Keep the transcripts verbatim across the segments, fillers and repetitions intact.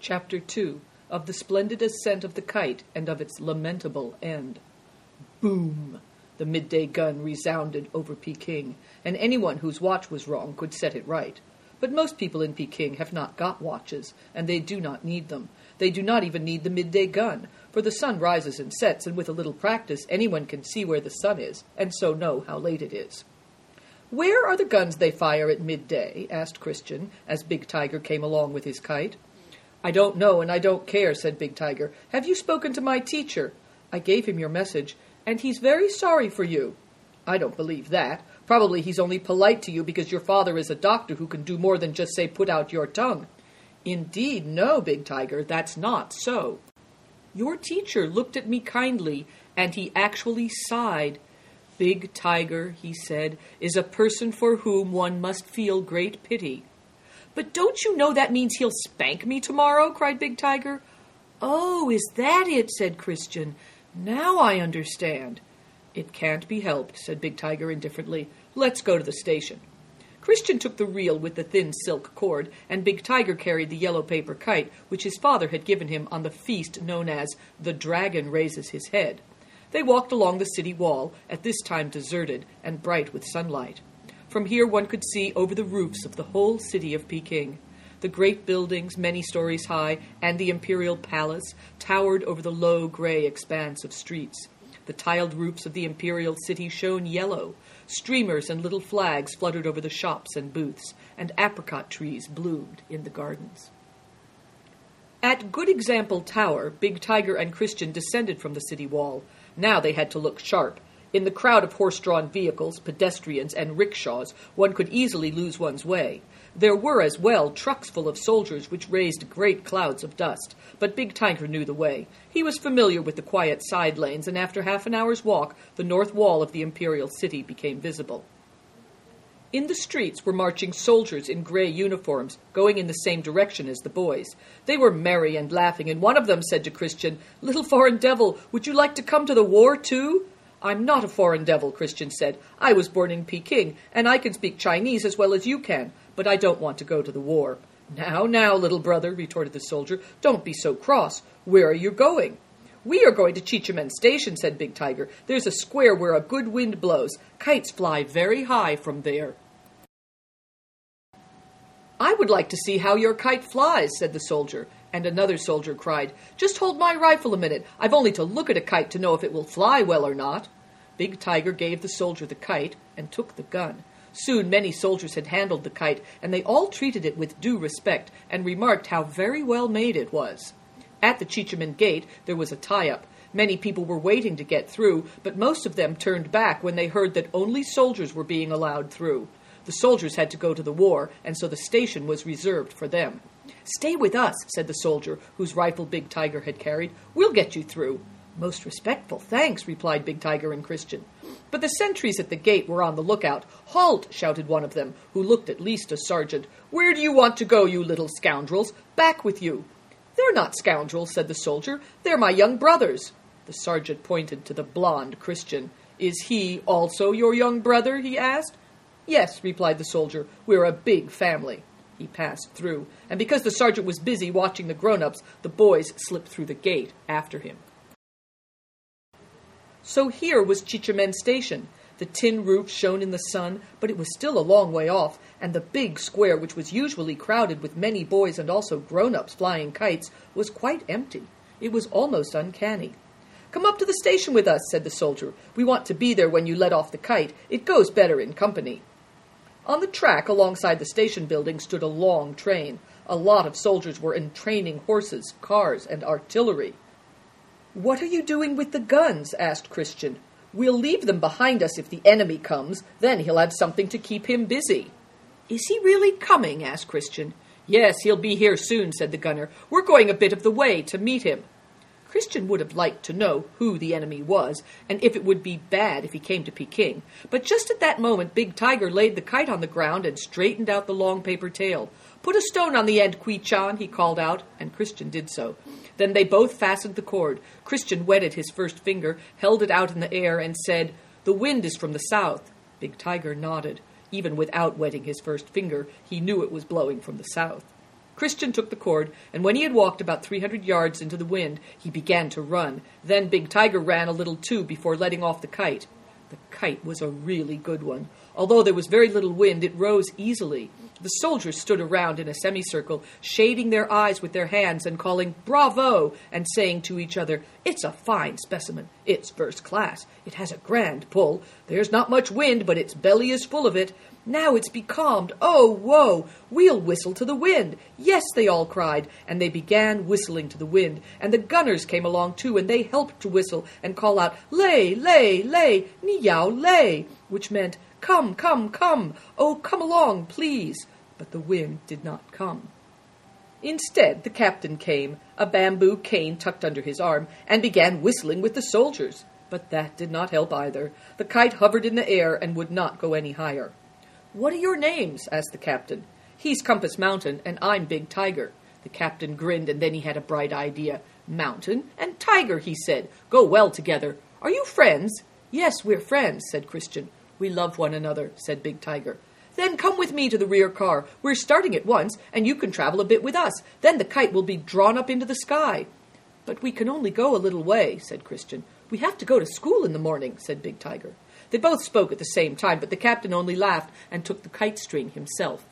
Chapter two. Of the Splendid Ascent of the Kite, and of its lamentable end. Boom! The midday gun resounded over Peking, and anyone whose watch was wrong could set it right. But most people in Peking have not got watches, and they do not need them. They do not even need the midday gun, for the sun rises and sets, and with a little practice anyone can see where the sun is, and so know how late it is. "Where are the guns they fire at midday?" asked Christian, as Big Tiger came along with his kite. "I don't know, and I don't care," said Big Tiger. "Have you spoken to my teacher?" "I gave him your message, and he's very sorry for you." "I don't believe that. Probably he's only polite to you because your father is a doctor who can do more than just say, 'Put out your tongue.'" "Indeed, no, Big Tiger, that's not so. Your teacher looked at me kindly, and he actually sighed. 'Big Tiger,' he said, 'is a person for whom one must feel great pity.'" "But don't you know that means he'll spank me tomorrow?" cried Big Tiger. "Oh, is that it?" said Christian. "Now I understand." "It can't be helped," said Big Tiger indifferently. "Let's go to the station." Christian took the reel with the thin silk cord, and Big Tiger carried the yellow paper kite, which his father had given him on the feast known as "The Dragon Raises His Head." They walked along the city wall, at this time deserted and bright with sunlight. From here one could see over the roofs of the whole city of Peking. The great buildings, many stories high, and the imperial palace towered over the low, gray expanse of streets. The tiled roofs of the imperial city shone yellow. Streamers and little flags fluttered over the shops and booths, and apricot trees bloomed in the gardens. At Good Example Tower, Big Tiger and Christian descended from the city wall. Now they had to look sharp. In the crowd of horse-drawn vehicles, pedestrians, and rickshaws, one could easily lose one's way. There were as well trucks full of soldiers which raised great clouds of dust, but Big Tiger knew the way. He was familiar with the quiet side lanes, and after half an hour's walk, the north wall of the imperial city became visible. In the streets were marching soldiers in gray uniforms, going in the same direction as the boys. They were merry and laughing, and one of them said to Christian, "Little foreign devil, would you like to come to the war too?" "I'm not a foreign devil," Christian said. "I was born in Peking, and I can speak Chinese as well as you can, but I don't want to go to the war." "Now, now, little brother," retorted the soldier, "don't be so cross. Where are you going?" "We are going to Chichemen Station," said Big Tiger. "There's a square where a good wind blows. Kites fly very high from there." "I would like to see how your kite flies," said the soldier. And another soldier cried, "Just hold my rifle a minute. I've only to look at a kite to know if it will fly well or not." Big Tiger gave the soldier the kite and took the gun. Soon many soldiers had handled the kite, and they all treated it with due respect and remarked how very well made it was. At the Chichemen Gate there was a tie-up. Many people were waiting to get through, but most of them turned back when they heard that only soldiers were being allowed through. The soldiers had to go to the war, and so the station was reserved for them. "Stay with us," said the soldier, whose rifle Big Tiger had carried. "We'll get you through." "Most respectful thanks," replied Big Tiger and Christian. But the sentries at the gate were on the lookout. "Halt!" shouted one of them, who looked at least a sergeant. "Where do you want to go, you little scoundrels? Back with you." "They're not scoundrels," said the soldier. "They're my young brothers." The sergeant pointed to the blond Christian. "Is he also your young brother?" he asked. "Yes," replied the soldier. "We're a big family." He passed through, and because the sergeant was busy watching the grown-ups, the boys slipped through the gate after him. So here was Chichemen Station. The tin roof shone in the sun, but it was still a long way off, and the big square, which was usually crowded with many boys and also grown-ups flying kites, was quite empty. It was almost uncanny. "Come up to the station with us," said the soldier. "We want to be there when you let off the kite. It goes better in company." On the track alongside the station building stood a long train. A lot of soldiers were entraining horses, cars, and artillery. "What are you doing with the guns?" asked Christian. "We'll leave them behind us if the enemy comes. Then he'll have something to keep him busy." "Is he really coming?" asked Christian. "Yes, he'll be here soon," said the gunner. "We're going a bit of the way to meet him." Christian would have liked to know who the enemy was, and if it would be bad if he came to Peking. But just at that moment Big Tiger laid the kite on the ground and straightened out the long paper tail. "Put a stone on the end, Kui-chan," he called out, and Christian did so. Then they both fastened the cord. Christian wetted his first finger, held it out in the air, and said, "The wind is from the south." Big Tiger nodded. Even without wetting his first finger, he knew it was blowing from the south. Christian took the cord, and when he had walked about three hundred yards into the wind, he began to run. Then Big Tiger ran a little too before letting off the kite. The kite was a really good one. Although there was very little wind, it rose easily. The soldiers stood around in a semicircle, shading their eyes with their hands and calling "Bravo!" and saying to each other, "It's a fine specimen. It's first class. It has a grand pull. There's not much wind, but its belly is full of it. Now it's becalmed. Oh, whoa! We'll whistle to the wind." "Yes," they all cried, and they began whistling to the wind. And the gunners came along too, and they helped to whistle and call out, "Lay, lay, lay, ni-yow, lay," which meant, "Come, come, come. Oh, come along, please." But the wind did not come. Instead, the captain came, a bamboo cane tucked under his arm, and began whistling with the soldiers. But that did not help either. The kite hovered in the air and would not go any higher. "What are your names?" asked the captain. "He's Compass Mountain, and I'm Big Tiger." The captain grinned, and then he had a bright idea. "Mountain and Tiger," he said, "go well together. Are you friends?" "Yes, we're friends," said Christian. "We love one another," said Big Tiger. "Then come with me to the rear car. We're starting at once, and you can travel a bit with us. Then the kite will be drawn up into the sky." "But we can only go a little way," said Christian. "We have to go to school in the morning," said Big Tiger. They both spoke at the same time, but the captain only laughed and took the kite string himself.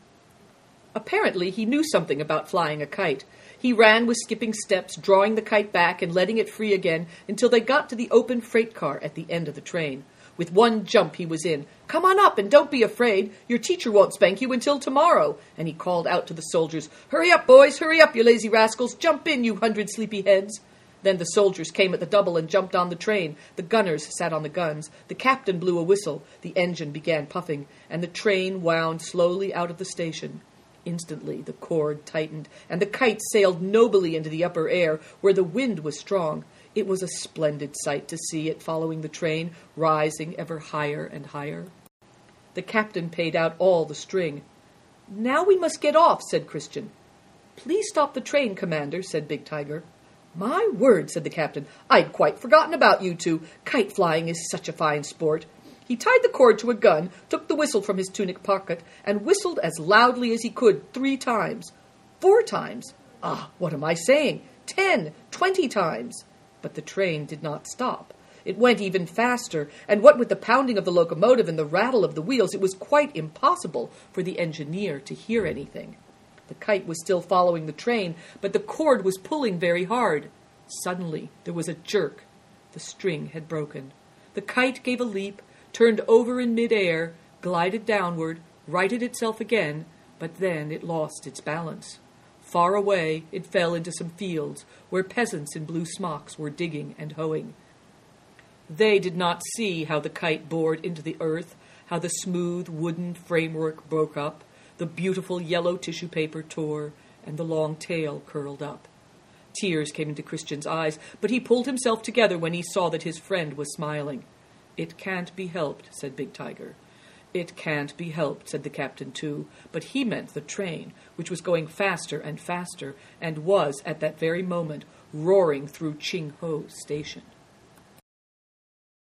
Apparently he knew something about flying a kite. He ran with skipping steps, drawing the kite back and letting it free again until they got to the open freight car at the end of the train. With one jump he was in. "Come on up and don't be afraid. Your teacher won't spank you until tomorrow." And he called out to the soldiers, "Hurry up, boys, hurry up, you lazy rascals. Jump in, you hundred sleepy heads." Then the soldiers came at the double and jumped on the train. The gunners sat on the guns. The captain blew a whistle. The engine began puffing, and the train wound slowly out of the station. Instantly the cord tightened, and the kite sailed nobly into the upper air, where the wind was strong. It was a splendid sight to see it following the train, rising ever higher and higher. The captain paid out all the string. "Now we must get off," said Christian. "Please stop the train, Commander," said Big Tiger. "My word," said the captain, "I'd quite forgotten about you two. Kite flying is such a fine sport." He tied the cord to a gun, took the whistle from his tunic pocket, and whistled as loudly as he could three times. Four times. Ah, what am I saying? Ten, twenty times. But the train did not stop. It went even faster, and what with the pounding of the locomotive and the rattle of the wheels, it was quite impossible for the engineer to hear anything. The kite was still following the train, but the cord was pulling very hard. Suddenly there was a jerk. The string had broken. The kite gave a leap, turned over in mid-air, glided downward, righted itself again, but then it lost its balance. Far away, it fell into some fields where peasants in blue smocks were digging and hoeing. They did not see how the kite bored into the earth, how the smooth wooden framework broke up, the beautiful yellow tissue paper tore, and the long tail curled up. Tears came into Christian's eyes, but he pulled himself together when he saw that his friend was smiling. "It can't be helped," said Big Tiger. "It can't be helped," said the captain too, but he meant the train, which was going faster and faster, and was, at that very moment, roaring through Ching Ho Station.